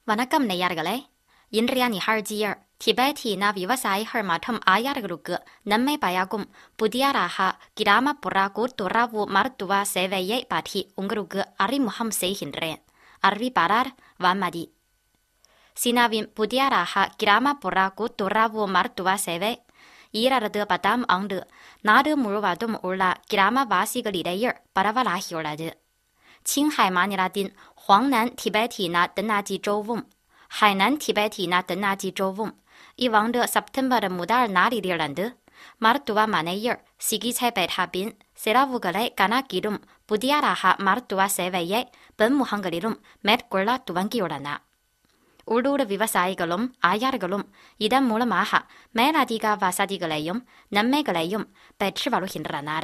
வணக்கம் நேயர்களே. இன்றைய நிகழ்ச்சியில் திபெத்தின விவசாயிகள் மற்றும் ஆயர்களுக்கு நன்மை பயக்கும் புதியதாக கிராமப்புற கூட்டுறவு மருத்துவ சேவையை பற்றி உங்களுக்கு அறிமுகம் செய்கின்றேன். அறிவிப்பாளர் வான்மதி. சீனாவின் புதியதாக கிராமப்புற கூட்டுறவு மருத்துவ சேவை 2010ஆம் ஆண்டு நாடு முழுவதும் உள்ள கிராமவாசிகளிடையே பரவலாகியுள்ளது. 青海மாநிலத்தின் Huangnan திபெத்தின தென்னாட்சி州வும் ஹைனான் திபெத்தின தென்னாட்சி州வும் இவ்வாண்டு செப்டம்பர் முதல் நாளிலிருந்து மருத்துவமனையில் சிகிச்சை பெற்ற பின் செலவுகளை கணக்கிடும் புதியதாக மருத்துவ சேவையை பெண்முகங்களிலும் மேற்கொள்ள துவங்கியுள்ளன. உள்ளூர் விவசாயிகளும் ஆயர்களும் இதன் மூலமாக மேலதிக வசதிகளையும் நன்மைகளையும் பெற்று வருகின்றனர்.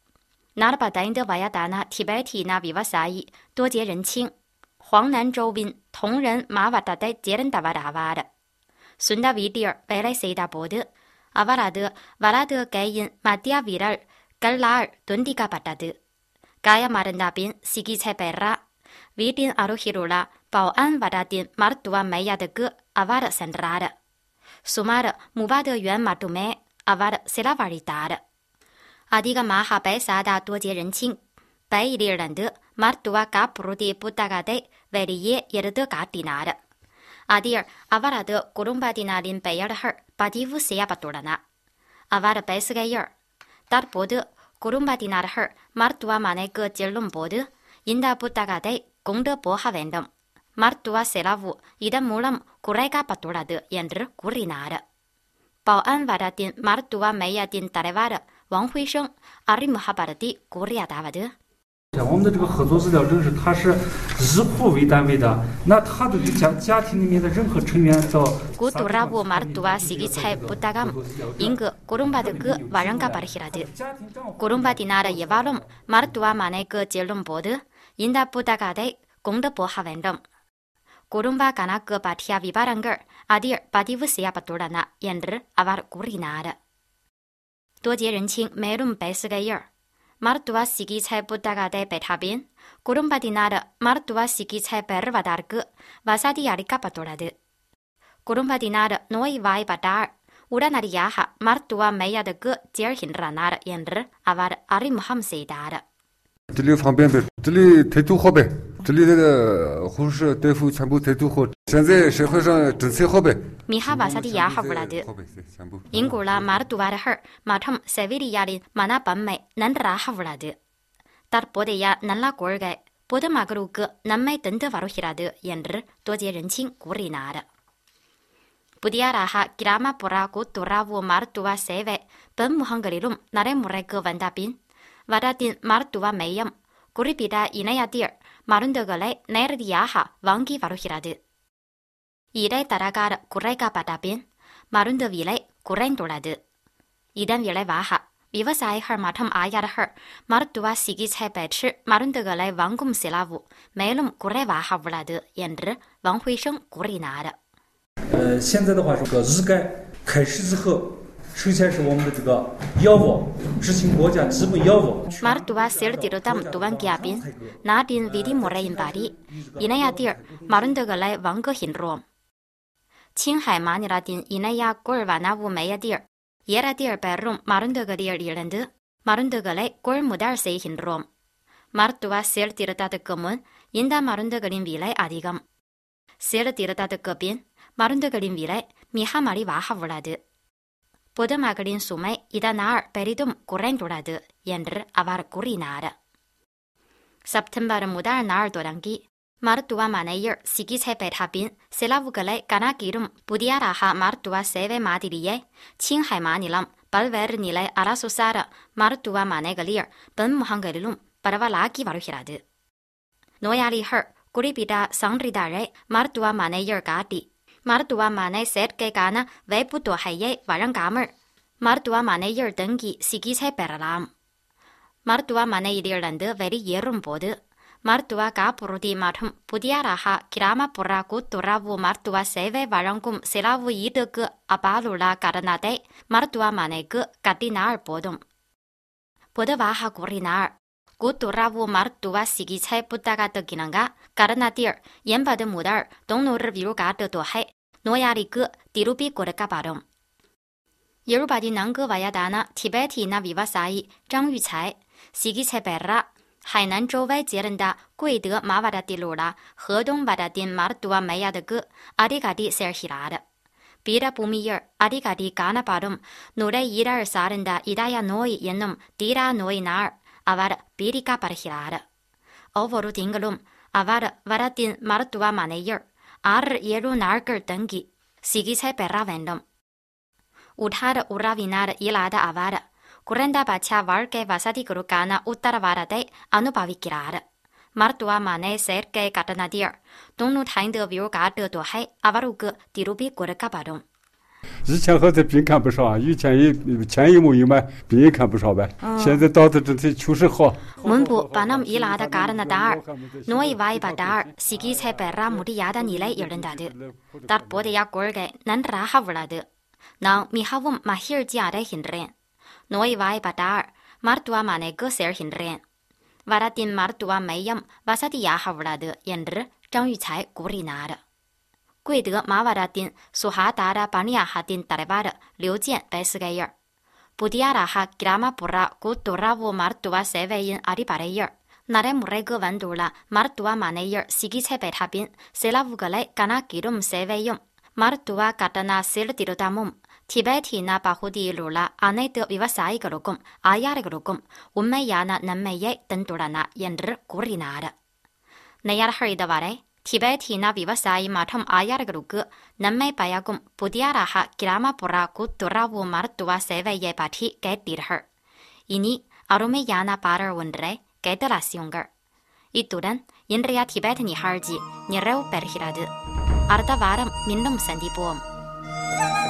45 வயதான திபெத்தின விவசாயி多杰仁清 Huangnan州வின்同仁மாவட்டத்தைச் சேர்ந்தவர் ஆவார். சொந்த வீட்டில் வேலை செய்த போது அவரது வலது கையின் மத்திய விரல் கல்லால் துண்டிக்கப்பட்டது. காயமடைந்த பின் சிகிச்சை பெற வீட்டின் அருகிலுள்ள பவுஆன் வட்டத்தின் மருத்துவ மையத்துக்கு அவர் சென்றார். சுமார் 30 yuan மட்டுமே அவர் செலவழித்தார். அதிகமாக பேசாத 多杰仁清 பையிலிருந்து மருத்துவ காப்புறுதி புத்தகத்தை வெளியே எடுத்து காட்டினார். அதில் அவரது குடும்பத்தினரின் பெயர்கள் பதிவு செய்யப்பட்டுள்ளன. அவர் பேசுகையில், தற்போது குடும்பத்தினர்கள் மருத்துவமனைக்கு செல்லும் போது இந்த புத்தகத்தை கொண்டு போக வேண்டும். மருத்துவ செலவு இதன் மூலம் குறைக்கப்பட்டுள்ளது என்று கூறினார். பவுஆன் வட்டத்தின் மருத்துவ மையத்தின் தலைவர்王辉生அறிமுகப்படுத்தி கூறியதாவது, 我们的这个合作治疗证是它是以户为单位的，那它对家庭里面的任何成员到 கூட்டுறவு மருத்துவ சிகிச்சை புத்தகம் இங்கு குடும்பத்துக்கு வழங்கப்படுகிறது. குடும்பத்தினர் எவரும் மருத்துவமனைக்கு செல்லும் போது இந்த புத்தகத்தை கொண்டு போக வேண்டும். குடும்ப கணக்கு பற்றிய விவரங்கள் அதில் பதிவு செய்யப்பட்டுள்ளன என்று அவர் கூறினார். 多杰仁清 மேலும் பேசுகையில், மருத்துவ சிகிச்சை புத்தகத்தை பெற்ற பின் குடும்பத்தினர் மருத்துவ சிகிச்சை பெறுவதற்கு வசதி அளிக்கப்பட்டுள்ளது. குடும்பத்தினர் நோய்வாய்ப்பட்டால் உடனடியாக மருத்துவ மையத்துக்கு செல்கின்றனர் என்று அவர் அறிமுகம் செய்தார். 这里方便呗，这里态度好呗，这里那个护士大夫全部态度好，现在社会上政策好呗。 மிக வசதியாக உள்ளது. இங்குள்ள மருத்துவர்கள் மற்றும் செவிலியரின் மனப்பான்மை நன்றாக உள்ளது. தற்போதைய நல்ல கொள்கை பொதுமக்களுக்கு நன்மை தந்து வருகிறது என்று 多杰仁清 கூறினார். புதியதாக கிராமப்புற கூட்டுறவு மருத்துவ சேவை பெண்முகங்களிலும் நடைமுறைக்கு வந்த பின் வட்டத்தின் மருத்துவ மையம் குறிப்பிட்ட இணையத்தில் மருந்துகளை நேரடியாக வாங்கி வருகிறது. இடைத்தரகர் குறைக்கப்பட்ட பின் மருந்து விலை குறைந்துள்ளது. இதன் விளைவாக விவசாயிகள் மற்றும் ஆயர்கள் மருத்துவ சிகிச்சை பெற்று மருந்துகளை வாங்கும் செலவு மேலும் குறைவாக உள்ளது என்று王辉生கூறினார். 现在的话，这个日改开始之后，首先是我们的这个药物执行国家基本药物。 மருத்துவ சீர்திருத்தம் துவங்கிய பின் நாட்டின் விதிமுறையின்படி இணையத்தில் மருந்துகளை வாங்குகின்றோம். 青海மாநிலத்தின் இணைய கொள்வனவு மையத்தில் ஏலத்தில் பெறும் மருந்துகளில் இருந்து மருந்துகளை கொள்முதல் செய்கின்றோம். மருத்துவ சீர்திருத்தத்துக்கு முன் இந்த மருந்துகளின் விலை அதிகம். சீர்திருத்தத்துக்கு பின் மருந்துகளின் விலை மிக மலிவாக உள்ளது. பொதுமக்களின் சுமை இதனால் பெரிதும் குறைந்துள்ளது என்று அவர் கூறினார். செப்டம்பர் முதல் நாள் தொடங்கி மருத்துவமனையில் சிகிச்சை பெற்ற பின் செலவுகளை கணக்கிடும் புதியதாக மருத்துவ சேவை மாதிரியை 青海மாநிலம் பல்வேறு நிலை அரசு சார் மருத்துவமனைகளில் பெண்முகங்களிலும் பரவலாக்கி வருகிறது. நோயாளிகள் குறிப்பிட்ட சான்றிதழை மருத்துவமனையில் காட்டி மருத்துவமனை சேர்க்கைக்கான வைப்புத் தொகையை வழங்காமல் மருத்துவமனையில் தங்கி சிகிச்சை பெறலாம். மருத்துவமனையிலிருந்து வெளியேறும் போது மருத்துவ காப்புறுதி மற்றும் புதியதாக கிராமப்புற கூட்டுறவு மருத்துவ சேவை வழங்கும் செலவு ஈட்டுக்கு அப்பாலுள்ள கட்டணத்தை மருத்துவமனைக்கு கட்டினால் போதும். பொதுவாக கூறினார், 구뚜라부 마르뚜와 시기차이 부다가 뜨기는가 가르나디얼 옌바드 무달 동노르 비루가 뜨도해 노야리 그 디루비 고르가 바름 예루바디 난그 와야다나 티베티나 비바사이 장유차이 시기차이 베라 海南周围接人的贵德马瓦达地路啦，河东瓦达丁马尔多瓦梅亚的个阿迪嘎迪塞尔希拉的，比达布米尔阿迪嘎迪嘎那巴东，努来伊拉尔萨人的伊达亚诺伊延弄迪拉诺伊纳尔阿瓦的比里嘎巴的希拉的，欧佛鲁丁格隆阿瓦的瓦达丁马尔多瓦马内尔阿尔耶鲁纳尔格登记，西吉才贝拉文东，乌塔的乌拉维纳的伊拉的阿瓦的。Kurenda baca warga vasati kurukana utara varade anupavikirare. Martua mane serge katanadir. Donu tain de viruga de dohai avaruga dirubi kureka badon. 以前和这病看不少，以前前一模一买病也看不少呗。现在到的这确实好。 Munbu banam ilada karena dar. Noi vai badar sigi sai berra mudiyada nilai irendade. Dar bode ya gorge nan raha vlade. Nang mihavum mahir jare hindren. Noi vai badar martua mane go ser hindren. Varatin martua mayam vasati ya havlade yendre 张玉才古里拿的。贵德马瓦达丁苏哈达的巴尼亚哈丁达莱巴的刘健白斯盖耶尔，布迪亚拉哈吉拉马布拉古多拉乌马尔多瓦塞维因阿里巴莱耶尔，那来穆雷格文多拉马尔多瓦马内耶尔西吉采白塔宾，塞拉乌格莱甘纳吉隆塞维用，马尔多瓦嘎达纳塞勒迪罗达姆。提白提那巴胡迪鲁拉阿内德维瓦萨伊格罗贡阿亚的格罗贡，乌梅亚那南梅耶登多拉那延日古里拿的，那亚的哈伊的瓦嘞。提白提那比瓦萨伊马汤阿亚的个路个，南美巴亚贡布迪亚拉哈吉拉马布拉古多拉乌马尔多瓦塞维耶巴提盖迪尔，伊尼阿罗梅亚那巴尔温热盖德拉西永格，伊杜人因日亚提白提尼哈尔吉尼热乌贝尔希拉德，阿尔达瓦拉民隆三地波。